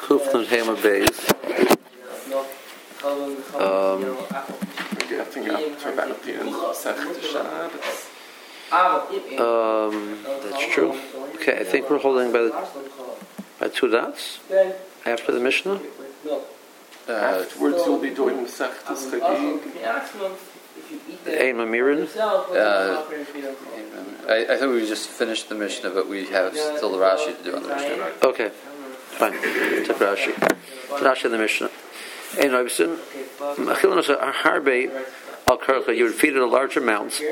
Kuflan Hema Beis. That's true. Okay, I think we're holding by two dots after the Mishnah. Afterwards, you'll be doing Masechtas Chagig. Ein Mamirin. I think we just finished the Mishnah, but we have still the Rashi to do on the Mishnah. Okay, fine. Take Rashi. Rashi in the Mishnah. Ein Oibsin. Achilon Harbe Al Karcha. You would feed it a large amount.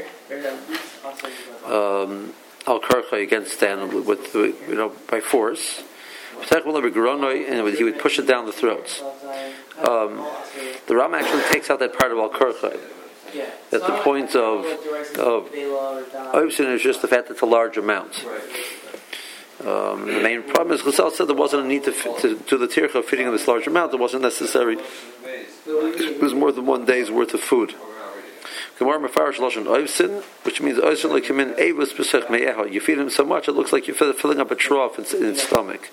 Al Karcha against the animal with by force. And he would push it down the throats. The Ram actually takes out that part of Al Karcha. That the point of Oibsin is just the fact that it's a large amount. The main problem is Chazal said there wasn't a need to do the tircha of feeding in this large amount. It wasn't necessary. It was more than 1 day's worth of food. Gemara Mefarish Lashon Oivsin, which means Oivsin lekimin evus b'sech me'eha. You feed him so much, it looks like you're filling up a trough in its stomach.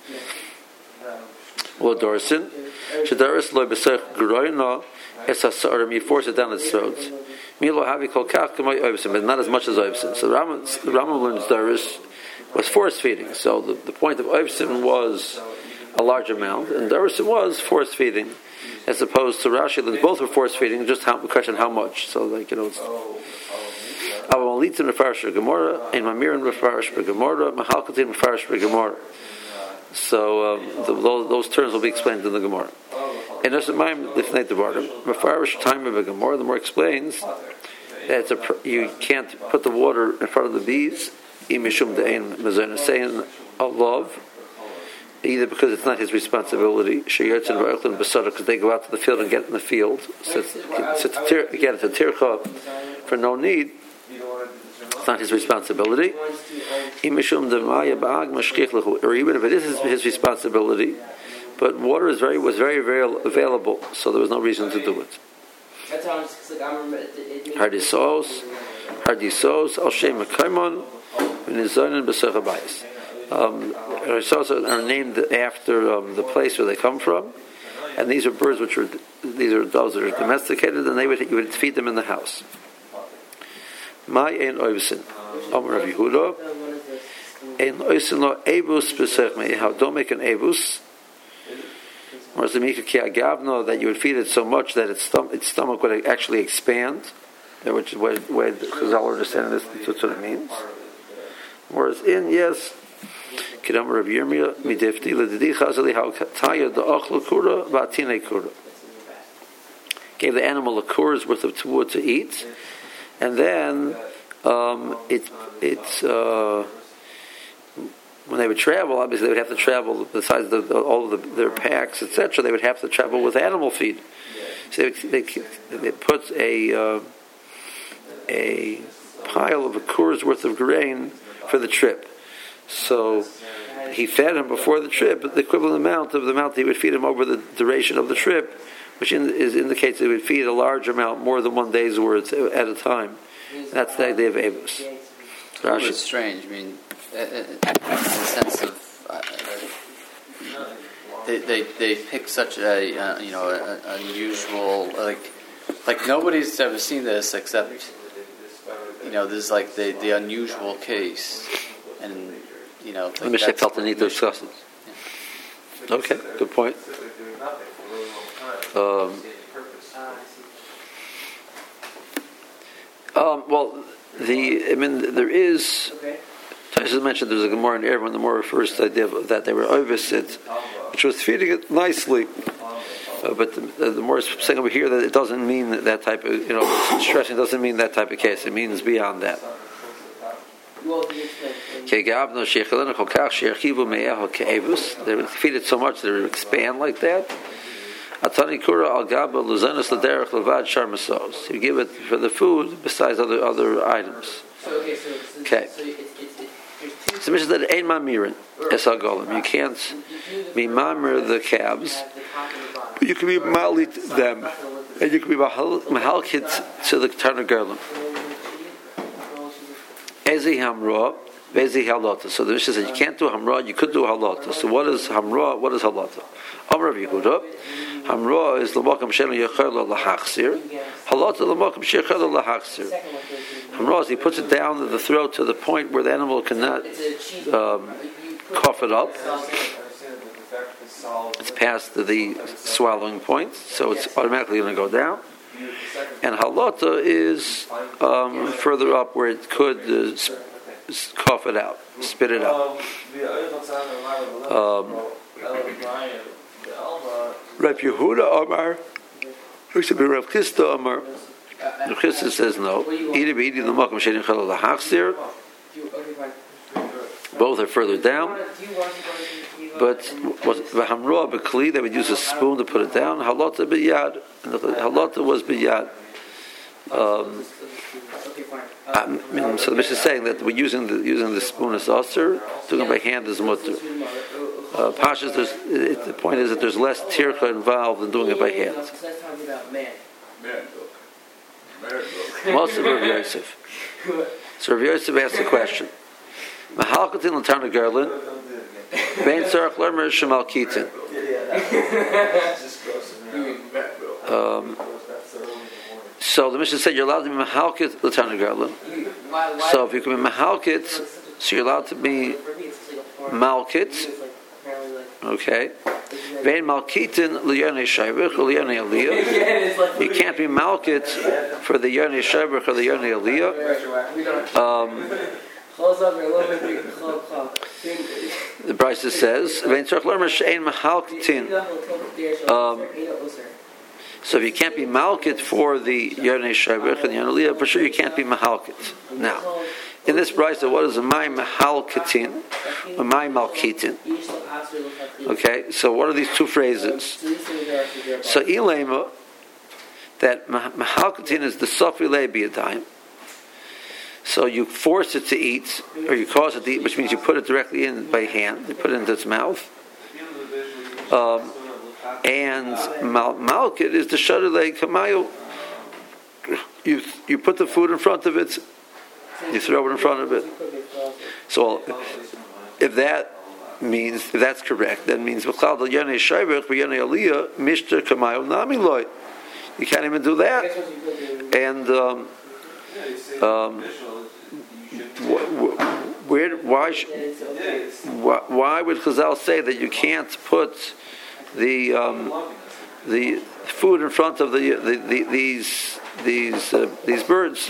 Or Dorsin, Shedaris lo b'sech groina es hasarim. You force it down its throat. Milo havi kol kach k'may Oivsin, but not as much as Oivsin. So the Rambam learns Daris was force feeding. So the point of Oivsin was a large amount, and Daris was force feeding. As opposed to Rashi, that both were force feeding, just the question how much. So, it's Avamalitin Mefarish Gemara, and Mamirin Mefarish Gemara, Mahalkatin Mefarish Gemara. So, those terms will be explained in the Gemara. And as a Maim Lifnei Devarim, Mefarish time of a Gemara, the more explains that you can't put the water in front of the bees, Imishum De'ein Mezona, saying a love. Either because it's not his responsibility, because they go out to the field and get in the field. So it's a tircha for no need. It's not his responsibility. Or even if it is his responsibility, but water was very, very available, so there was no reason to do it. Hardisos, al shem mekaimon, v'nizonin b'sech habayis. Are named after the place where they come from, and these are birds these are doves that are domesticated, and you would feed them in the house. My ein oivsin, Amar Rav Yehuda, ein oivsin lo ebus b'sech me'eha. Don't make an ebus. That you would feed it so much that its stomach would actually expand, which is where Chazal understand this. That's what it means. Whereas yes. Kidam Rav Yirmiyah midifti ledidi chazali how taya the ochla kura v'atine kura. Gave the animal a kura's worth of wood to eat, and then when they would travel, obviously they would have to travel besides all of their packs, etc. They would have to travel with animal feed. So they put a pile of a kura's worth of grain for the trip. So he fed him before the trip, but the equivalent amount of the amount he would feed him over the duration of the trip, which indicates he would feed a large amount, more than 1 day's worth at a time. And that's the idea of Avos. It's strange. I mean, in the sense of they pick such a unusual like nobody's ever seen this except this is like the unusual case. And the Mishnah felt the need to discuss it. Yeah. Okay, good point. There is. As I mentioned, there's a Gemara in Erevin. The Gemara refers to the idea that they were ovisit, which was feeding it nicely. But the more saying over here that it doesn't mean that type of stressing doesn't mean that type of case. It means beyond that. They would feed it so much that it would expand like that. You give it for the food besides other items. Okay. So Mishnah said ein mamirin es hagolim. You can't be mamir the calves, but you can be malit them, and you can be mahalkit to the tarna garlim. Ezi hamra Bezi halata. So the Mishnah said you can't do hamra, you could do halata. So what is hamra? What is halata? Amar Rav Yehuda. Hamra is l'makam she'en yechel lahachzir. Halata l'makam she'echel lahachzir. Hamra is he puts it down to the throat to the point where the animal cannot cough it up. It's past the swallowing point, so it's automatically going to go down. And halata is further up where it could cough it out, spit it out. Rav Yehuda Amar, who should be Rav Chisda Amar. Rav Chisda says no. Both are further down. But the hamra b'kli, they would use a spoon to put it down. Halata b'yad, and the halata was b'yad. So the Mishnah is saying that we're using the spoon as aser, doing it by hand as mutter. Pashas, the point is that there's less tircha involved than doing it by hand. Most of Rav Yosef. So Rav Yosef asked the question: Mahalkatin l'tarna garlin, bein tzarach lermer shemal kitin. So the Mishnah said you're allowed to be mahalkit l'tarna garlin. So if you can be mahalkit, so you're allowed to be malkit. Okay. Vein malkitin liyonei shaybech or liyonei aliyah. You can't be malkit for the yonei shaybech or the yonei aliyah. The Brisa says vein tzarach lermer she'ein mahalkitin. So if you can't be malkit for the yonei shaybech and the yonei aliyah, for sure you can't be mahalkit. Now, in this Brisa, what is a my mahalkitin, a my malkitin? Okay, so what are these two phrases? So ilema, that mahalkitin is the sofi le'biyadayim. So you force it to eat, or you cause it to eat, which means you put it directly in by hand. You put it into its mouth. And malkit is the shadalei kamayo. You put the food in front of it. You throw it in front of it. So, if that's correct, that means you can't even do that. And why would Chazal say that you can't put the food in front of these birds?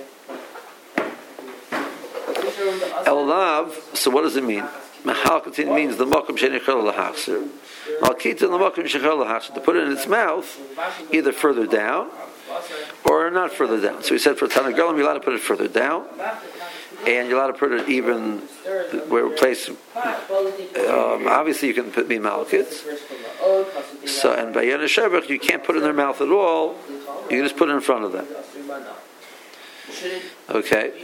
Elav, so what does it mean? Mahalkatin means the makom shenichel lahachser. Malkitin the makom shenichel lahachser. To put it in its mouth, either further down or not further down. So he said for Tanna Garlin, you're allowed to put it further down, and you're allowed to put it even where place. Obviously, you can be malkit. So and by Yonei Shevach, you can't put it in their mouth at all. You can just put it in front of them. Okay.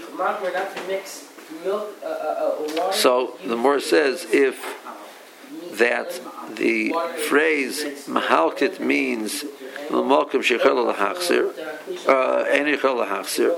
So the Gemara says if that the phrase mahalkit means l'malkim shechel lahachzir, enichel lahachzir.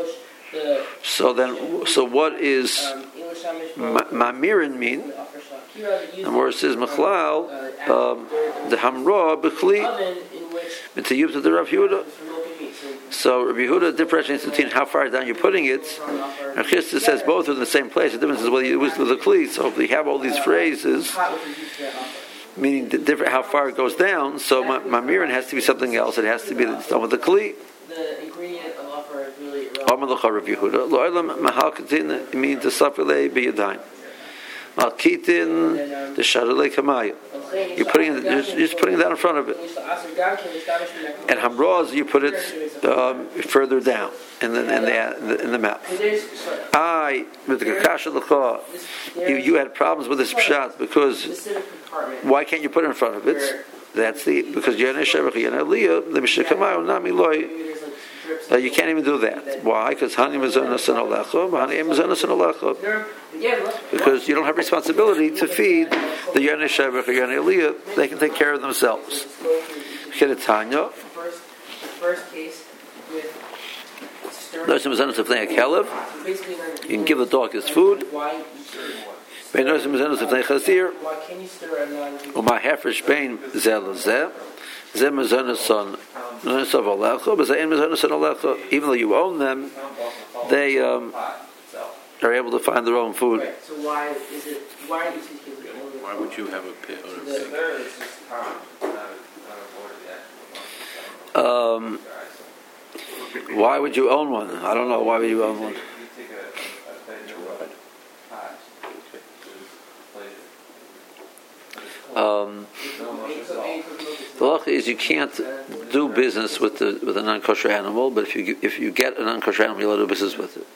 So what is mamirin mean? The Gemara says machlal the hamra b'kli b'tiyuv to the Rav Yehuda. So Rabbi Yehuda differentiates between how far down you're putting it. And Chisda says both are in the same place. The difference is whether you use with the kli. So if we have all these phrases, meaning the different how far it goes down, so mamirin has to be something else. It has to be done with the kli. The ingredient of offer is really Rabbi Yehuda. Lo'olam mahalkatin means the safilei biyadayim. Malkitin the shadalei kamaya. You're just putting that in front of it. And hamraz, you put it further down in the mouth. With the kakasha l'cha, you had problems with this pshat because why can't you put it in front of it? That's because Yonei Shevach Yonei Aliyah the Mishnah Kamayo Nami Loi. You can't even do that. Why? Because Hani Mazonas and Alecha, Hani Mazonas and Alecha. Because you don't have responsibility to feed the Yonei Shevach or Yonei Aliyah. They can take care of themselves. Kedetanya. The first case with If they have kelev, you can give the dog his food. Bein nosim mezenos lefnei chazir. Why can you stir a non? Uma hefresh bein zeh lezeh. Zeh mezenos son mezenos alecha. But zeh mezenos son alecha. Even though you own them, they are able to find their own food. Right. So why is it? Why are these kids only? Why would you have a pig or a pig? Why would you own one? I don't know. Why would you own one? The law is you can't do business with a non-kosher animal, but if you get a non-kosher animal, you're allowed to do business with it.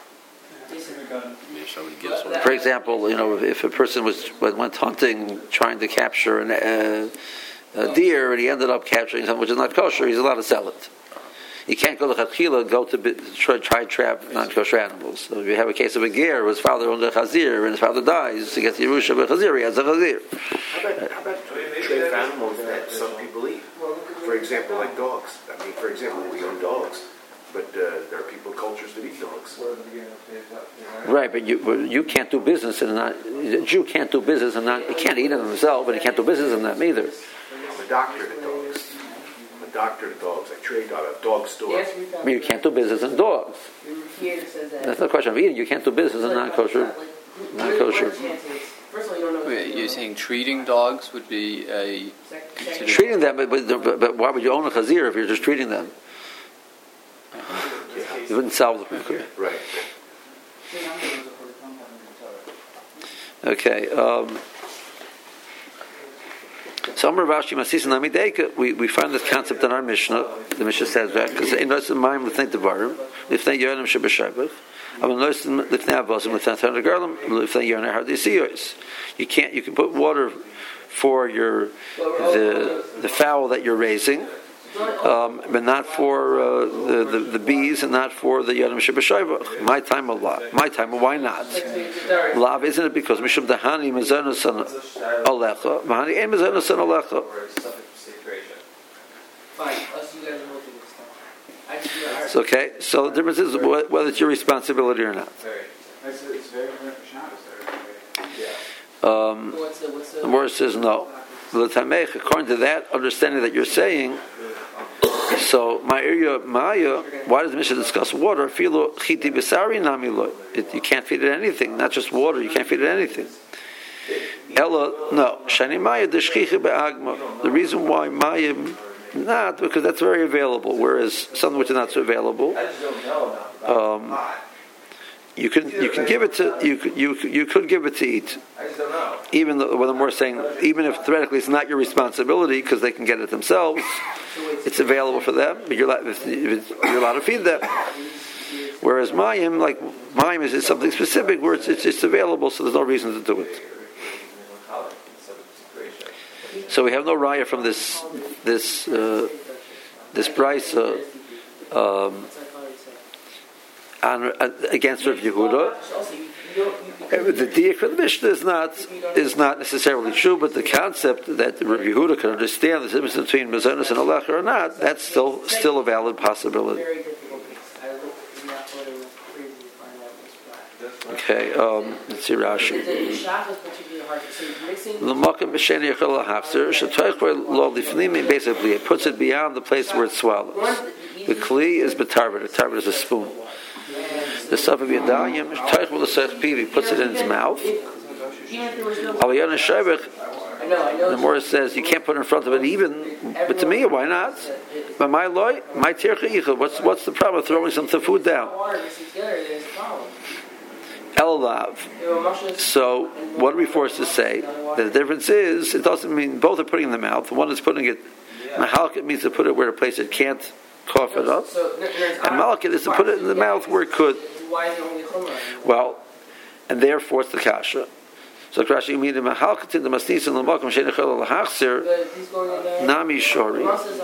For example, if a person went hunting trying to capture a deer and he ended up capturing something which is not kosher, he's allowed to sell it. You can't go to Chatchila, try trap non-kosher animals. So if you have a case of a ger, whose father owned a chazir, and his father dies, to get the Yerusha of a chazir, he has a chazir. How about trade animals that some people eat? For example, like dogs. For example, we own dogs, but there are people, cultures that eat dogs. Right, but you can't do business in a Jew can't do business and he can't eat it himself, but he can't do business in them either. I'm a doctor to dogs. I trade dog, a dog store. But you can't do business in dogs. That's not a question of eating. You can't do business in non-kosher. Wait, you're saying treating dogs would be a treating them, but why would you own a chazir if you're just treating them? You wouldn't sell them. Right. Okay. So we find this concept in our Mishnah. The Mishnah says that because in Nosim Mayim L'fnei Devarim, L'fnei Yonim Shebeshayvach, Aval Nosim L'fnei Avosim L'fnei Tanei Garlim, L'fnei Yonim Hardisiyos. You can put water for the fowl that you're raising, but not for the bees and not for the Yonim Shebeshayvach. My time a lot. My time, why not? Lav, isn't it because Mishum Dahani Mezonos on Alecha, Mahani Ein Mezonos on Alecha? It's okay. So the difference is whether it's your responsibility or not. The word says no. According to that understanding that you're saying, so Maya, why does the Mishnah discuss water? You can't feed it anything, not just water. You can't feed it anything. Ella, no. Shani Maya be'agma. The reason why Maya not because that's very available, whereas something which is not so available, you can give it to you could give it to eat. Even though what I'm more saying, even if theoretically it's not your responsibility because they can get it themselves, it's available for them. But you're allowed to feed them. Whereas mayim is something specific where it's available, so there's no reason to do it. So we have no raya from this brisa against Rav Yehuda. The diak for the Mishnah is not necessarily true, but the concept that Rav Yehuda can understand the difference between mezonos and alecha or not, that's still a valid possibility. Okay, let's see Rashi. Basically, it puts it beyond the place where it swallows. The kli is betarvet. The tarvet is a spoon. The stuff of yadayim, he puts it in his mouth. The Morah says you can't put it in front of it even, but to me, why not? But my tircha, what's the problem with throwing some food down? Elav. So, what are we forced to say? That the difference is, it doesn't mean both are putting it in the mouth. One is putting it, mahalkit means to put it where a place it can't cough it up. And malakit is to put it in the mouth where it could. Well, and therefore it's the kasha. So, Rashi, you mean the mahalkit in the masnis and the makom shenichel lahachser nami shori.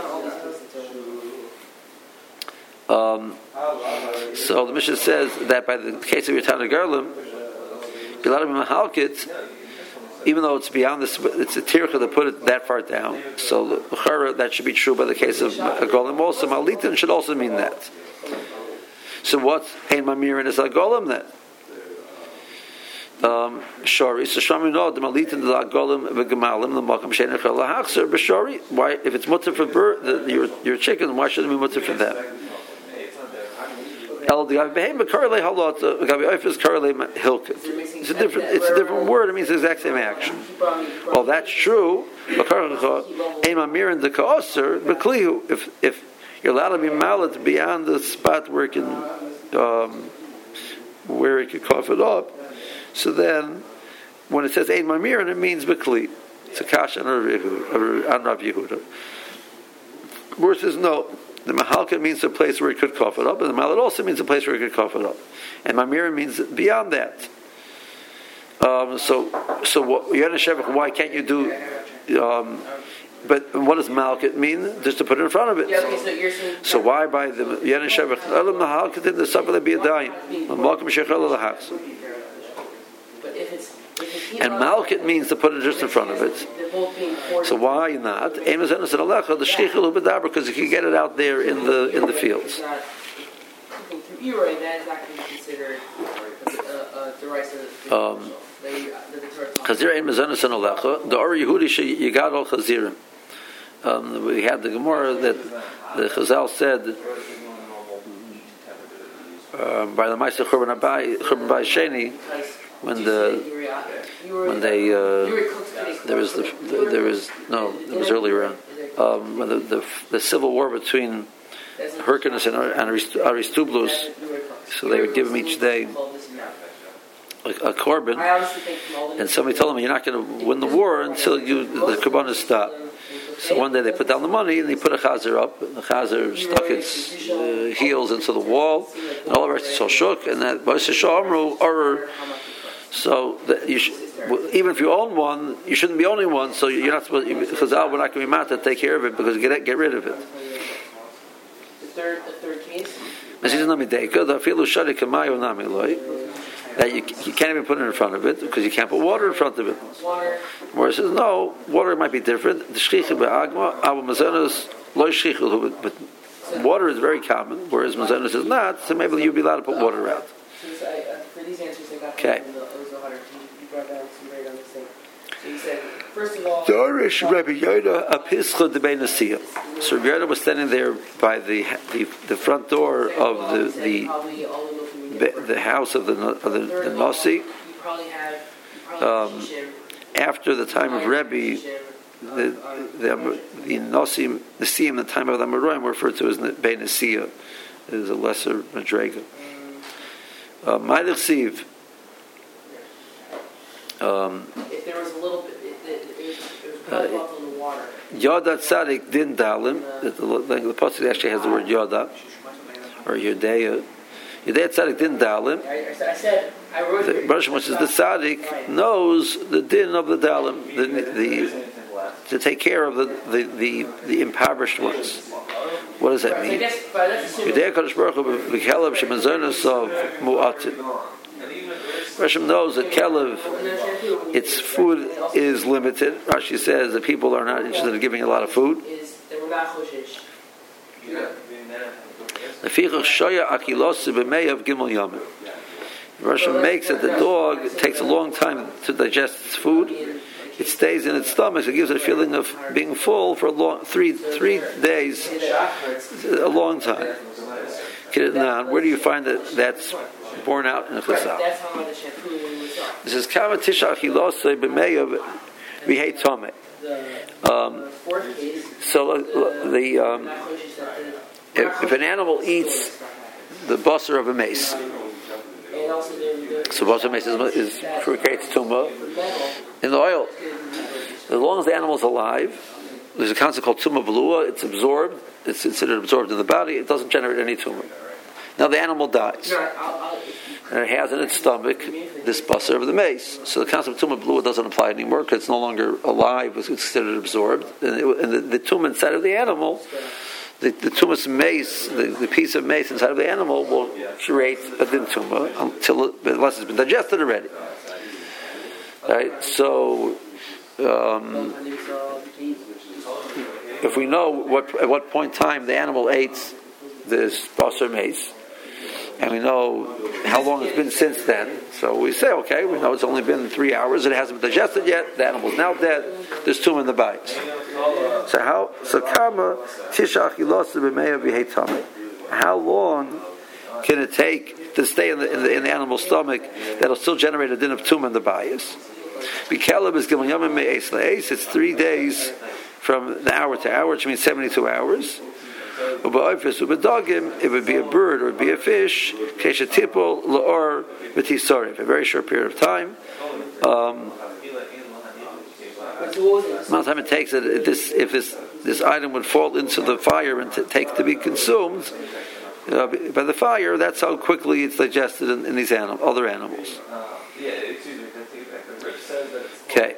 So the Mishnah says that by the case of Yatana Garlim, even though it's beyond this, it's a tircha to put it that far down. So that should be true by the case of a golem also. Malitin should also mean that. So what's Ein Mamirin is a golem then? Shori. So Shami no the malitin the agolim v'gemalim the makam shein echel lahachzer b'shori. Why, if it's mutter for your chicken, why shouldn't it be mutter for them? It's a different word. It means the exact same action. Well, that's true. If you're allowed to be mallet beyond the spot where it can cough it up, so then when it says ein mamirin, it means bekli. It's a kasha on Rav Yehuda. Where it says no. The mahalka means a place where it could cough it up, and the mallet also means a place where it could cough it up. And mamira means beyond that. So what, why can't you do? But what does malket mean? Just to put it in front of it. Yeah, okay, so you're saying. So why by the Yana Shevach? Elam mahalka in the suffer be a dying. Malkum shechel lahas. But if it's and malket means to put it just in front of it. So why not? Because you can get it out there in the fields. That is not going to be considered derisive. Chazir ein mezanos and alecha. The Or Yehudi sheyigad al chazirim. We had the Gemara that the Chazal said by the Ma'aser Churban Abai Sheni. It was earlier on when the civil war between Hyrcanus and Aristobulus, so they would give him each day a korban, and somebody told him you're not going to win the war until the korban is stopped. So one day they put down the money and they put a chazer up, and the chazer stuck its heels into the wall, and all the rest is shook, and that so that even if you own one, you shouldn't be owning one. So you're not supposed. Because we're not going to be mad to take care of it because get rid of it. The third case. That you can't even put it in front of it because you can't put water in front of it. Where it says no, water might be different. But water is very common, whereas mazonos is not. So maybe you'd be allowed to put water out. For these answers I got okay. from the Ozohar, you brought down some very on this thing. So you said, first of all, Dorish Rabbi Yoda a pischa de Beinasiya. So Rabbi Yoda was standing there by the front door of the house of the Nasi. After the time of Rebbe, the Nasi, the Siyam, the time of the Amoraim, were referred to as Beinasiya. It is a lesser madrega. Ma'ilich Siv. If there was a little bit, it was probably off on the water. Yoda Tzadik Din Dalim. The pasuk actually has the word Yoda or Yodeya. Yodeya Tzadik Din Dalim. I said I wrote. The Baruch says the Tzadik knows the din of the Dalim, to take care of the impoverished ones. What does that mean? Yodeya Kadosh Baruch Hu b'kelev shemazonos of mu'atin. Rashi knows that kelev, its food is limited. Rashi says that people are not interested in giving a lot of food. Rashi makes that the dog takes a long time to digest its food. It stays in its stomach. So it gives it a feeling of being full for three days, a long time. Now, where do you find that that's borne out in the Chazal? This is Kama Tisha Achilosei b'meyav v'hei tomei. So if an animal eats the basar of a mace, so basar of a mace creates tumah in the oil. As long as the animal is alive, there's a concept called tumah belua. It's absorbed. It's considered absorbed in the body. It doesn't generate any tumor. Now the animal dies, and it has in its stomach this basar of the mace. So the concept of tumah belua doesn't apply anymore because it's no longer alive. It's considered absorbed, and the tumah inside of the animal, the tumas mace, the piece of mace inside of the animal will create a din tumah unless it's been digested already. Right. So. If we know at what point in time the animal ate this basar mace, and we know how long it's been since then. So we say, okay, we know it's only been 3 hours. It hasn't been digested yet. The animal's now dead. There's tumor in the bias. So kama tishach ilosa b'meya v'heitame. How long can it take to stay in the animal's stomach that'll still generate a din of tumor in the bias? B'keleb is gimel yomim me'es le'es. It's 3 days from the hour to hour, which means 72 hours. It would be a bird or it would be a fish, or a very short period of time. Amount of time it takes if this item would fall into the fire and take to be consumed by the fire, that's how quickly it's digested in these other animals. Okay.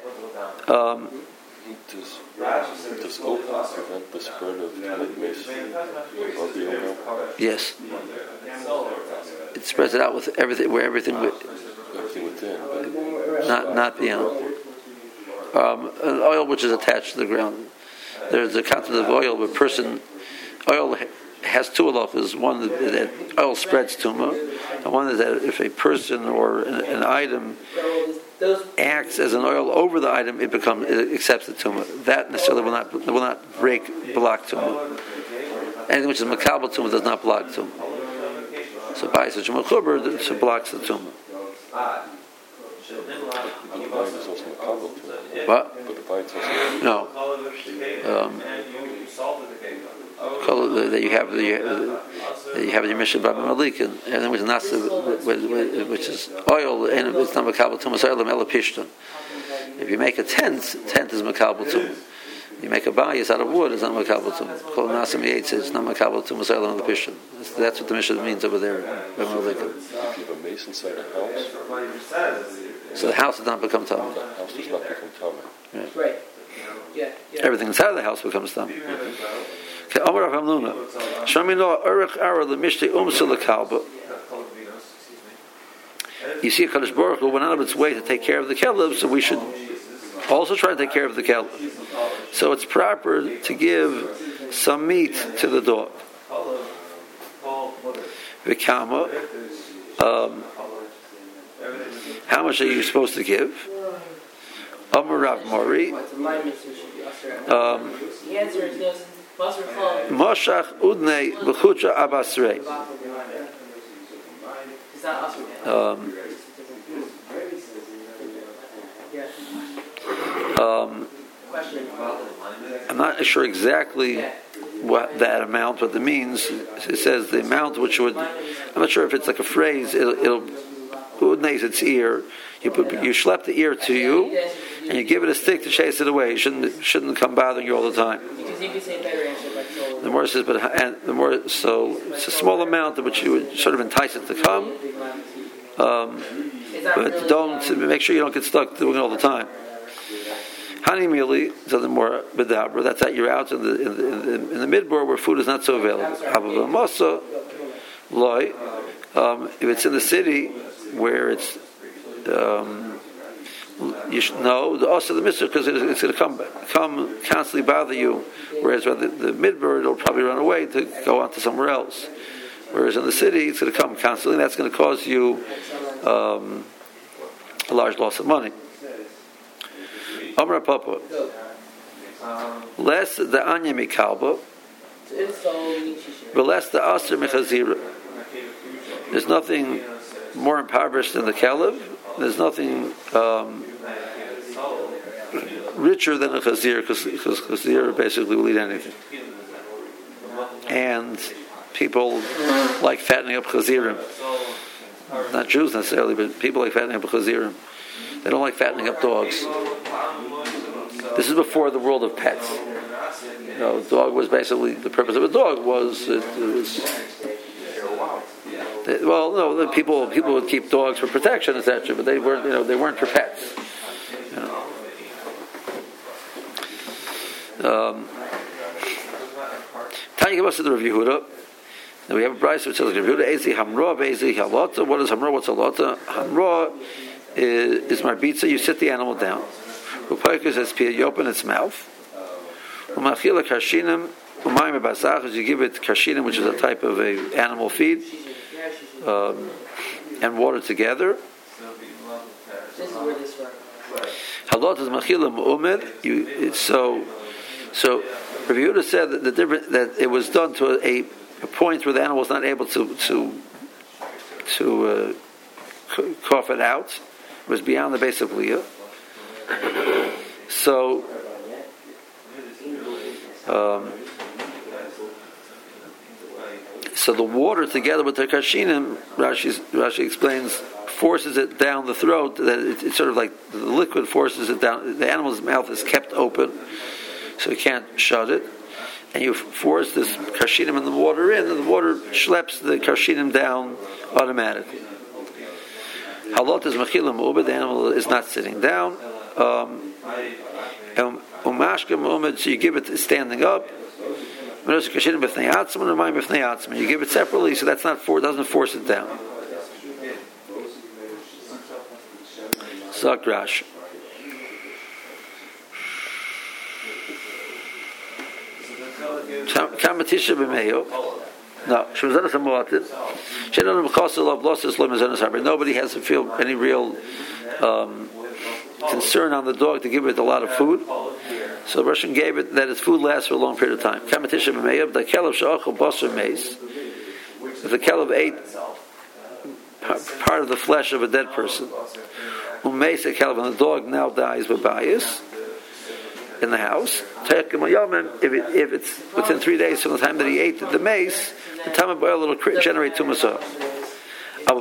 Does open prevent the spread of mace above the elbow? Yes. It spreads it out with everything, everything within, not beyond. An oil which is attached to the ground. There's a concept of oil where oil has two halachas. One that oil spreads tumah, and one is that if a person or an item acts as an oil over the item, it accepts the tumah. That necessarily will not block tumah. Anything which is makabel tumah does not block tumah. So by such a mechuber, it blocks the tumah. But the bite is also makabel tumah. What? But the bite is also no. That you have your mission by Malik, and then which is nasa, which is oil, and it's not makabel tumah. So elam elapishton. If you make a tent is makabel tumah. You make a bayis out of wood, it's not makabel tumah. Kol nasa miyetz, it's not makabel tumah. So elam elapishton. That's what the mission means over there by Malik. If you have a mace inside a house, so the house does not become tumah. The house does not become tumah. Right. Yeah. Everything inside of the house becomes tumah. Okay, Amar Rav Hamnuna. Shamino Erech Ara Lemishte Umsa Lekalba. You see, Kadosh Baruch Hu went out of its way to take care of the keleb, so we should also try to take care of the keleb. So it's proper to give some meat to the dog. Vikama. How much are you supposed to give? Amar Rav Mori. The answer is no. Moshach udnei b'chutra abasrei. I'm not sure exactly what that amount, what it means. It says the amount which would. I'm not sure if it's like a phrase. It'll udnei its ear. You schlep the ear to you, and you give it a stick to chase it away. It shouldn't come bothering you all the time. Because you can say better answer, the more it says, so it's a small amount of which you would sort of entice it to come, but don't make sure you don't get stuck doing it all the time. Honey mealy, something more bedabra. That's that you're out in the midbar where food is not so available. If it's in the city where it's you should know also the mitzvah because it's going to come constantly bother you. Whereas the midbird will probably run away to go on to somewhere else. Whereas in the city it's going to come constantly. And that's going to cause you a large loss of money. Amar Papa, less the anya mikalba, but less the aser mechazira. There's nothing more impoverished than the caleb. There's nothing richer than a chazir, because chazir basically will eat anything. And people like fattening up chazirim. Not Jews necessarily, but people like fattening up chazirim. They don't like fattening up dogs. This is before the world of pets. Dog was basically, the purpose of a dog was people would keep dogs for protection, etc., but they weren't for pets. Tanya gave us the Rav Yehuda. Now we have a brayso which says Rav Yehuda ezi hamra ezi halata. What is hamra? What's halata? Hamra is marbitza. You sit the animal down. Upaika says pia. You open its mouth. Umachila kashinim umayim basach. You give it kashinim, which is a type of a animal feed. and water together. This is where this from. Halot is machilim umid. So Rabbi Yehuda said that it was done to a point where the animal was not able to cough it out. It was beyond the base of Leah. So the water together with the kashinim, Rashi explains, forces it down the throat. That it's sort of like the liquid forces it down. The animal's mouth is kept open, so you can't shut it. And you force this kashinim and the water in, and the water schleps the kashinim down automatically. Halot is machilim ubed. The animal is not sitting down. Umashkem umed. So you give it standing up. You give it separately, so that's not doesn't force it down. Zakrash. Kamatisha b'meyo. No, nobody has to feel any real concern on the dog to give it a lot of food. So the Russian gave it that its food lasts for a long period of time. If the caleb ate part of the flesh of a dead person, and the dog now dies with bias in the house, if it's within 3 days from the time that he ate the mace, the time of boil will generate tumasah. But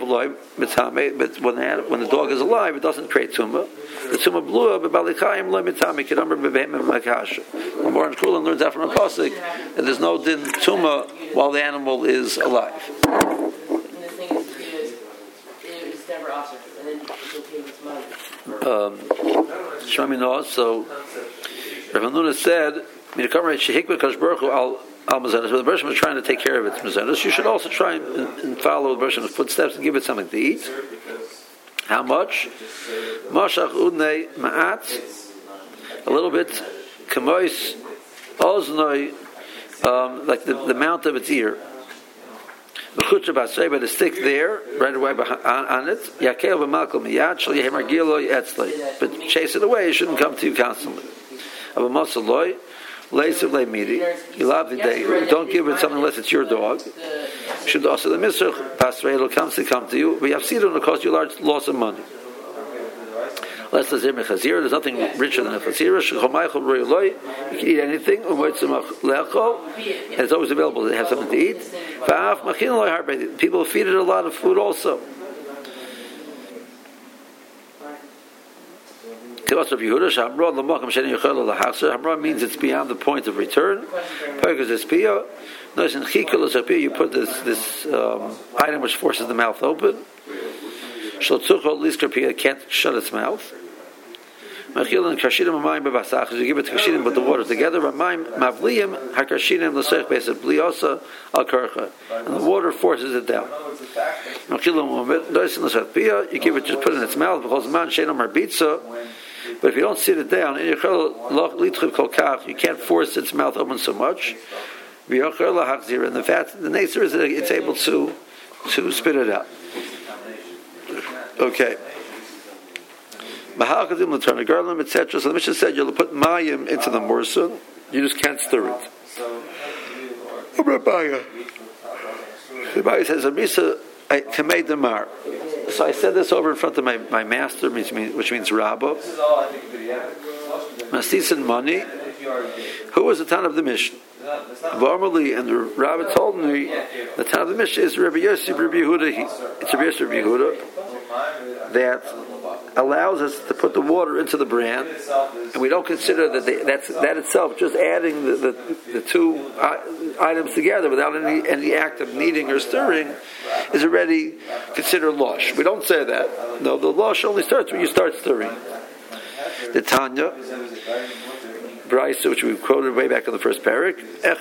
when the dog is alive, it doesn't create tumah. The tumah blew up, but balikayim lo mitami kedamar bebehem makasha. When Moran Kulan learns that from a pasuk, and there's no din tumah while the animal is alive. And the thing is, it's never awesome, and then it's okay with money. So Rav Nuna said, when the Bershom was trying to take care of its mezonos, you should also try and follow the Bershom's footsteps and give it something to eat. How much? Mashach udnei ma'at, a little bit, kamois oznoi, like the mount of its ear. But the stick there, right away on it, but chase it away, it shouldn't come to you constantly. Don't give it something unless it's your dog. Should also the misr pastor it'll come to you, but you have seen it'll cost you a large loss of money. There's nothing richer than a chazira. You can eat anything, and it's always available to have something to eat. People feed it a lot of food also. Hamra means it's beyond the point of return. You put this item which forces the mouth open. Can't shut its mouth. You give it to kashinim with the water together. And the water forces it down. You give it, just put it in its mouth. But if you don't sit it down, you can't force its mouth open so much. And the fact, the nature is that it's able to spit it out. Okay. Etc. So the Mishnah said you'll put mayim into the morson. You just can't stir it. The Rebbe says, Kamei Damar. So I said this over in front of my master, which means Rabbah. Mastisan money. Who was the town of the Mishnah? Varmali, and the Rabbah told me the town of the Mishnah is Rabbi Yosef Rabbi Yehuda. It's Rabbi Yosef Rabbi Yehuda that allows us to put the water into the bran, and we don't consider that itself, just adding the two items together without any act of kneading or stirring, is already considered losh. We don't say that. No, the losh only starts when you start stirring. The Tanya, Bryce, which we quoted way back in the first parak,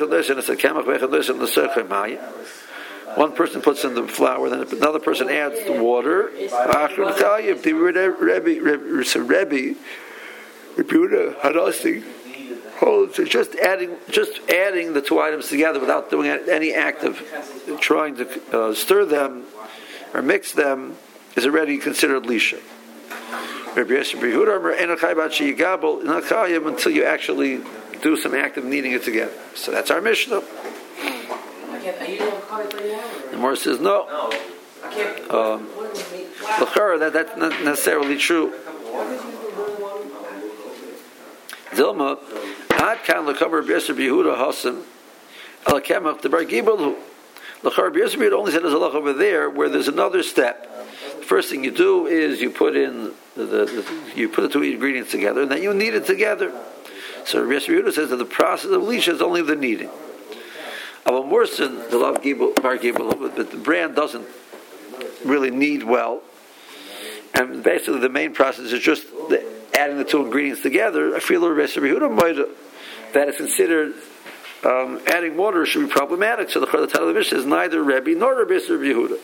one person puts in the flour, then another person adds the water. Rebbe holds it's just adding the two items together without doing any act of trying to stir them or mix them is already considered lisha. Until you actually do some act of kneading it together. So that's our Mishnah. The Morris says no. That's not necessarily true. Dilma, Ad kan lekaber b'yesir b'Yehuda hasim alakemach the bar gibel. Lekaber b'yesir b'Yehuda only said there's a loch over there where there's another step. The first thing you do is you put in you put the two ingredients together and then you knead it together. So B'yesir b'Yehuda says that the process of lisha is only the kneading. Aval Morson, the love bar gibel, but the brand doesn't really knead well, and basically the main process is just adding the two ingredients together. I feel that is considered adding water should be problematic. So the title of the Mishnah is neither Rebbe nor Rabbi Yehuda.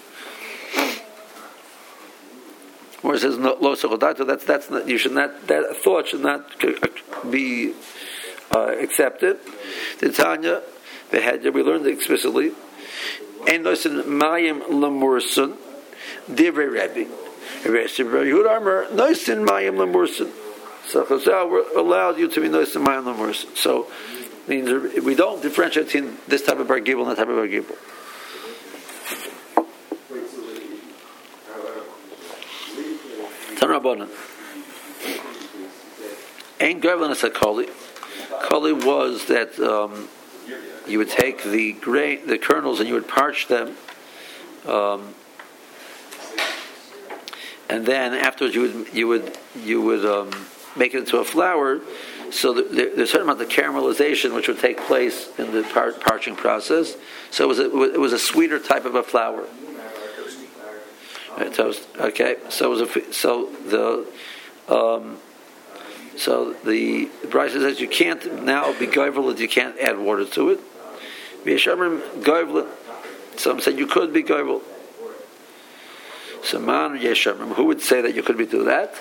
Or it says lo sochodato. That's not, you should not, that thought should not be accepted. The Tanya, we learned explicitly. Ein noisen mayim lemursun divrei Rebbe. Yehuda Amar noisen mayim lemursun. So Chazal allowed you to be noisen mayim lemursun. So means we don't differentiate between this type of bar gibel and that type of bar gibel. Tanrabanan. Ein goyvel as a koli. Koli was that you would take the grain, the kernels, and you would parch them, and then afterwards you would make it into a flour. So there's a certain amount of caramelization which would take place in the parching process. So it was a sweeter type of a flour. Toast. Okay. So the Bryce says you can't now be goyvel, you can't add water to it. Some said you could be goyvel. Saman Yeshamrim, who would say that you could be do that?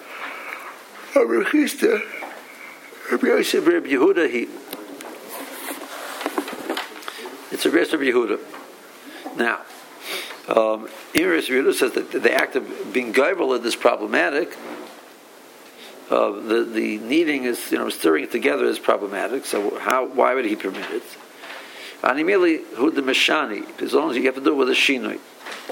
It's a rest of Yehuda. Now, Yehuda says that the act of being goyvel is problematic. The kneading is, stirring it together is problematic. So why would he permit it? Animili hu the meshani, as long as you have to do it with a shinoi.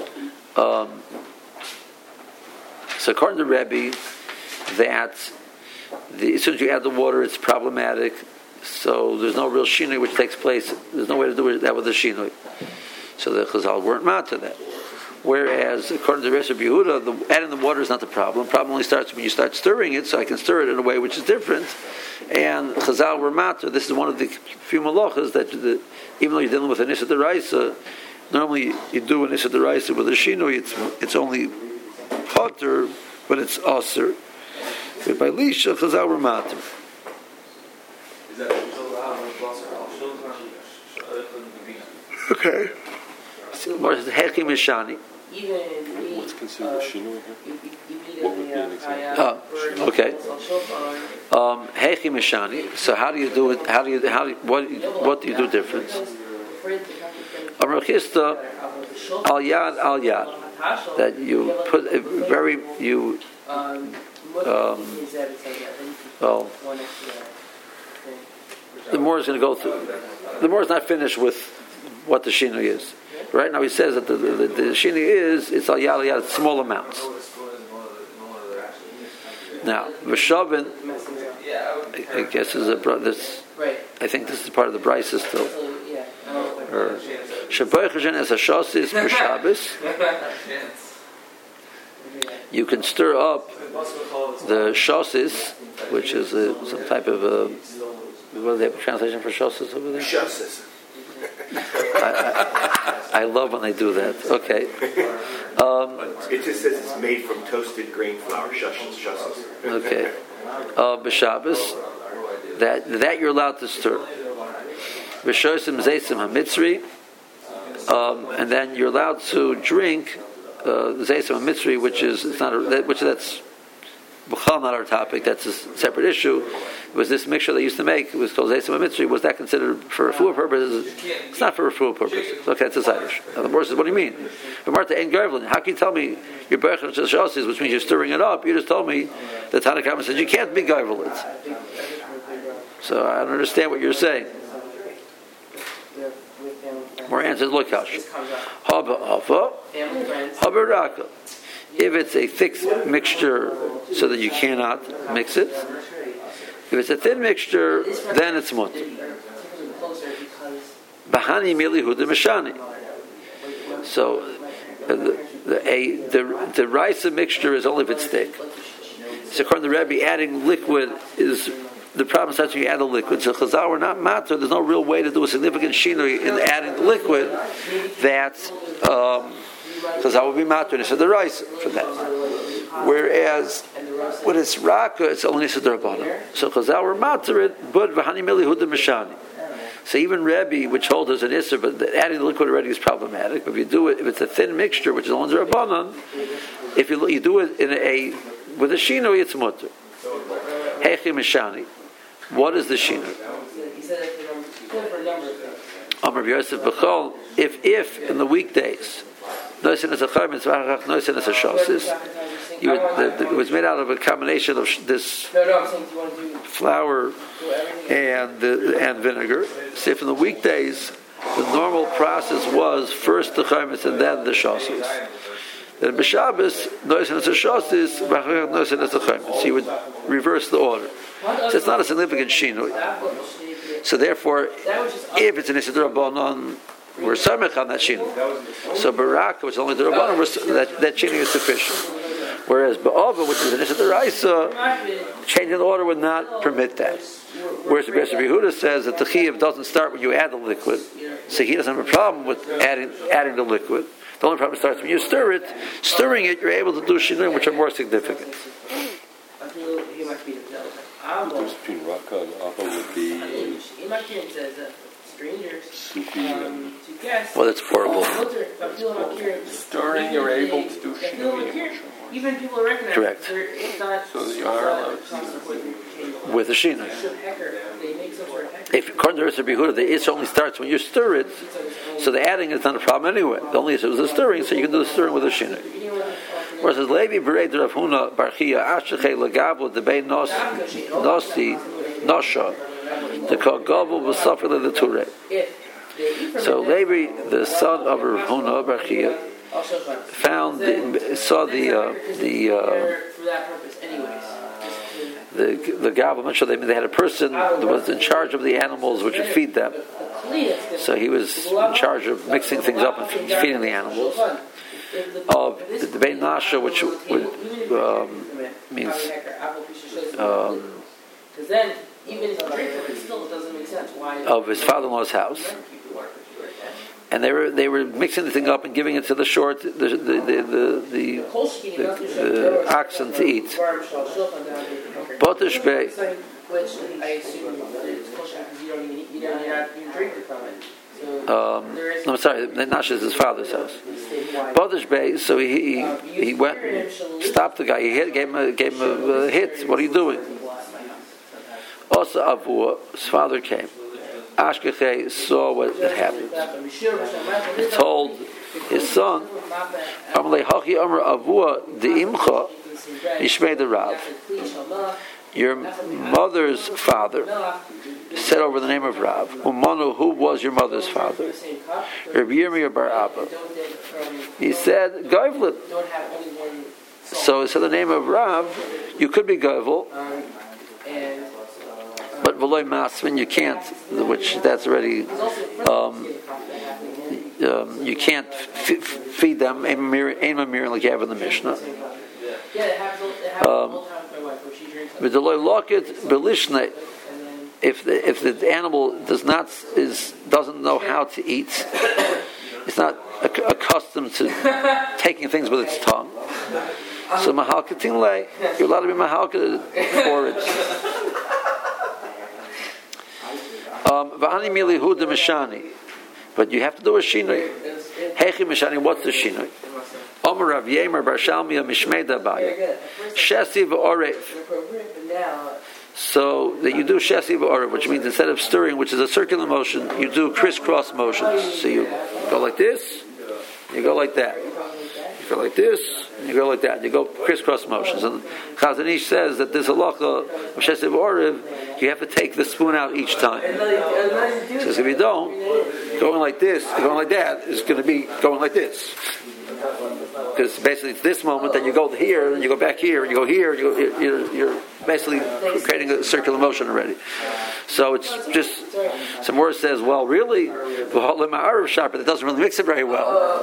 So according to Rebbe, that as soon as you add the water, it's problematic. So there's no real shinoi which takes place. There's no way to do that with a shinoi. So the Chazal weren't mad to that. Whereas, according to the rest of Yehuda, adding the water is not the problem. The problem only starts when you start stirring it, so I can stir it in a way which is different. And Chazal were matter. This is one of the few malachas that, even though you're dealing with an Issa D'Oraisa, normally you do an Issa D'Oraisa with a shinoi, it's only potter, but it's aser. But by Lisha, Chazal were matter. Okay. Heki Mishani. What's considered a shinoi here? What would be an example? Okay. Heki Mishani. So how do you do it? What do you do different? Amrachista al yad. That you put a very the more is going to go through. The more is not finished with what the shinoi is. Right now he says that the shinoi is, it's al yad, small amounts. Now v'shavin, I guess is this. I think this is part of the brisa still. Or shaboichajan as a shosis b'Shabbos. You can stir up the shosis, which is some type of what do they have a translation for shosis over there? Shosis. I love when they do that. Okay. It just says it's made from toasted grain flour. Shosis. Okay. B'Shabbos, that you're allowed to stir. B'Shosim Zeisim HaMitzri, and then you're allowed to drink Zeisim HaMitzri, which is it's not which that's B'chal, not our topic. That's a separate issue. It was this mixture they used to make. It was called Zesim Mitzri. Was that considered for refuah purposes? It's not for refuah purposes. Okay, it's a side issue. Now the Morris says, what do you mean? Marta ain't Garvlin. How can you tell me you're berachim shashasis, which means you're stirring it up? You just told me the Tanna Kama says you can't be Garvlin. So I don't understand what you're saying. More answers, look, Kash. Haba Alpha, Haba Raka. If it's a thick mixture so that you cannot mix it, if it's a thin mixture, then it's mutter. Bahani milihu de mishani. So the rice mixture is only if it's thick. So according to the Rebbe, adding liquid is the problem. Starts when you add the liquid. So Chazal were not matter. There's no real way to do a significant shinui in adding the liquid. That Chazal would be matter. And he said the rice for that. Whereas when it's raka, it's only Siddharabana. So Chazal were matter it, but v'hani milihu de mishani. So even Rebbe, which holds as an Isser, but adding the liquid already is problematic. But if you do it, if it's a thin mixture, which is only Rabbanan, if you do it with a shinui, it's mutter. Hechi mishani. What is the shinui? Amar Yosef B'chol. If in the weekdays, noisin as a chayim, noisin as a shosis, it was made out of a combination of this flour and vinegar. So if in the weekdays the normal process was first the chayim and then the shosis, then b'Shabbos noisin as a shosis, noisin as a chayim. So you would reverse the order. So it's not a significant shinui. So therefore, if it's an Issa D'Rabbanan, we're samech on that shinui. So Barak, which is only D'Rabbanan, that shinui is sufficient. Whereas Ba'ava, which is an Issa D'Raisa, changing the order would not permit that. Whereas the Beis Yehuda says that the Chiyuv doesn't start when you add the liquid, so he doesn't have a problem with adding the liquid. The only problem starts when you stir it. Stirring it, you're able to do shinui which are more significant. The difference between Raka and Abba would be soupy. Well, that's horrible. Stirring, you're able to do shinui. Even people recognize correct. It's not so you are allowed with a shinui. If according to Rebbe Yehuda, the Isser only starts when you stir it, so the adding is not a problem anyway. The only issue is the stirring, so you can do the stirring with a shinui. Whereas Levi Berei Rav Huna Barchia Ashechei Lagavu Debei Nosi Nosha the Kagavu was suffered the Ture. So Levi, the son of Rav Huna Barchia, saw the Gavu. I'm sure they had a person that was in charge of the animals which would feed them. So he was in charge of mixing things up and feeding the animals. Of the Bein Nasha, which means of his father-in-law's house, and they were mixing the thing up and giving it to the short the oxen to eat. Botish Bey. Which I assume it's kosher because you don't drink from it. I'm sorry, Nash is his father's house. Botish Bey, so he went, stopped the guy. He gave him a hit. What are you doing? Also, Avua, his father came. Ashkechei saw what had happened. He told his son, Amalei Hachi Amar Avua De'imcha Yishmei the Rav. Your mother's father said over the name of Rav. Umanu, who was your mother's father? Rabbi Yirmiyah bar Abba. He said, Goivlet. So he said the name of Rav, you could be Goivl, but V'loi Masvin, you can't, which that's already, you can't feed them, Ein Mamir, like you have in the Mishnah. If the animal doesn't know how to eat, it's not accustomed to taking things with its tongue. So mahalkatin lei, you're allowed to be mahalka forage. V'ani milihu de mishani, but you have to do a shinui. Hechi mishani, what's the shinui? Omer Rav Yemer Bar Shalmia Mishmei Dabaya. Shesi v'orev. So that you do shesi v'orev, which means instead of stirring, which is a circular motion, you do crisscross motions. So you go like this, you go like that. You go like this, you go like that. You go crisscross motions. And Chazon Ish says that this halacha of shesi v'orev, you have to take the spoon out each time. He says if you don't, going like this, going like that is going to be going like this. Because basically it's this moment, then you go here, then you go back here, and you go here, you're basically creating a circular motion already. So it's just, some word says, well, really, that doesn't really mix it very well.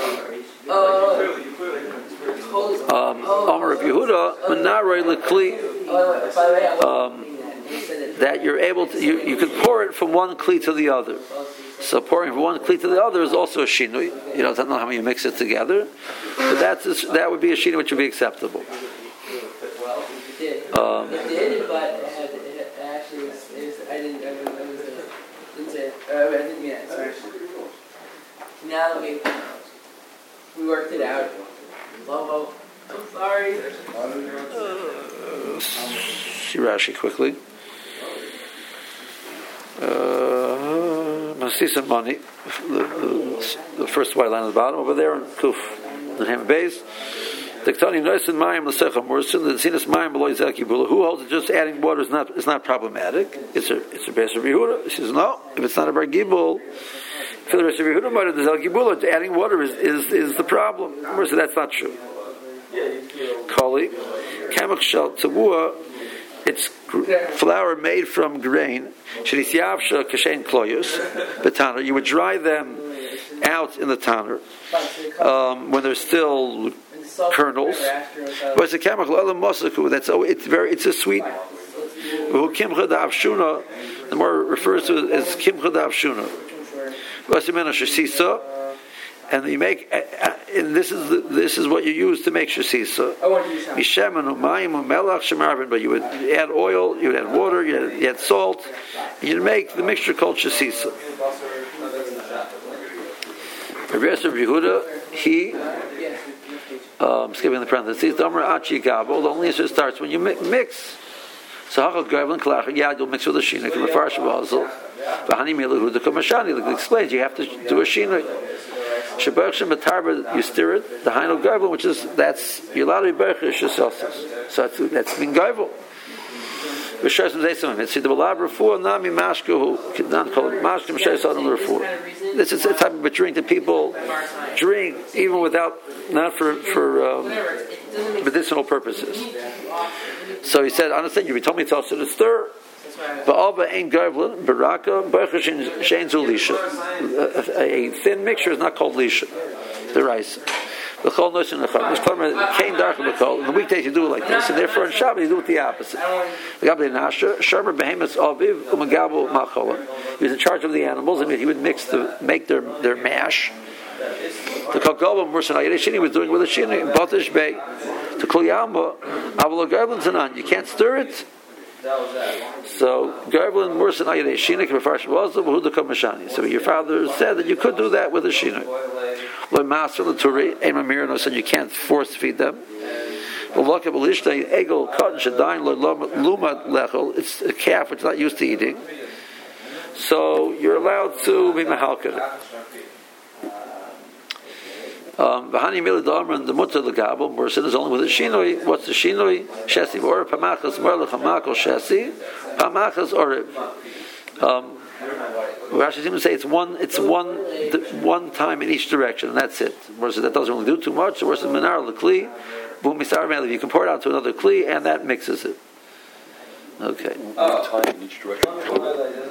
Omer of Yehuda, Menaroi Lekli, that you're able to, you can pour it from one kli to the other. So pouring from one kli to the other is also a shinui. You don't know how you mix it together, but that would be a shinui which would be acceptable. It did, but it actually was, I didn't say, I didn't mean that, sorry. Now that we worked it out, Lobo, I'm sorry. See Rashi quickly. See some money. The first white line at the bottom over there, and Kuf, the Hammer base. Who holds that just adding water is not problematic? It's a base of Yehuda. He says no. If it's not a bar gibul, for the rest of Yehuda, the zel gibul, adding water is the problem. So that's not true. Kali, kamak shel tabua. It's flour made from grain. You would dry them out in the tanner when they're still kernels. But it's a chemical. It's a sweet. The more it refers to it as kimcha d'avshuna. And you make, and this is what you use to make shasisa. But you would add oil, you would add water, you add salt, and you'd make the mixture called shasisa. The rest of Yehuda, he, skipping the parentheses, the only issue starts when you mix. So you'll mix with a shina. It explains you have to do a shina. You stir it, the Hainu Gavlin, which is, you're allowed to be Berchish Shesosis. So that's being Gavlin. This is a type of a drink that people drink even without, not for medicinal purposes. So he said, understand, you told me to also to stir. A thin mixture is not called lisha. The rice. In the weekdays you do it like this, and therefore in Shabbat you do it the opposite. He was in charge of the animals, and he would make their mash. The Kalgaba Mursanayah he was doing with a shini in Batish Bay. To Kulyamba, you can't stir it. So Garblin Mursan Ayadeh Shinik Refarsh was the Huda Kamashani. So your father said that you could do that with a Shinik. Lo Master Laturi, Emamiranos, and you can't force feed them. It's a calf which is not used to eating. So you're allowed to be Mahalkad. V'hani mila d'amran the mutter l'gabel Mursin is only with a shinoi. What's the shinoi? Shesi or pamachas merlech hamakol shesi pamachas oriv. Rashi seems to say it's one time in each direction, and that's it. Mursin that doesn't really do too much. So Mursin minar l'kli boom misar meli. You can pour it out to another kli, and that mixes it. Okay. One time in each direction.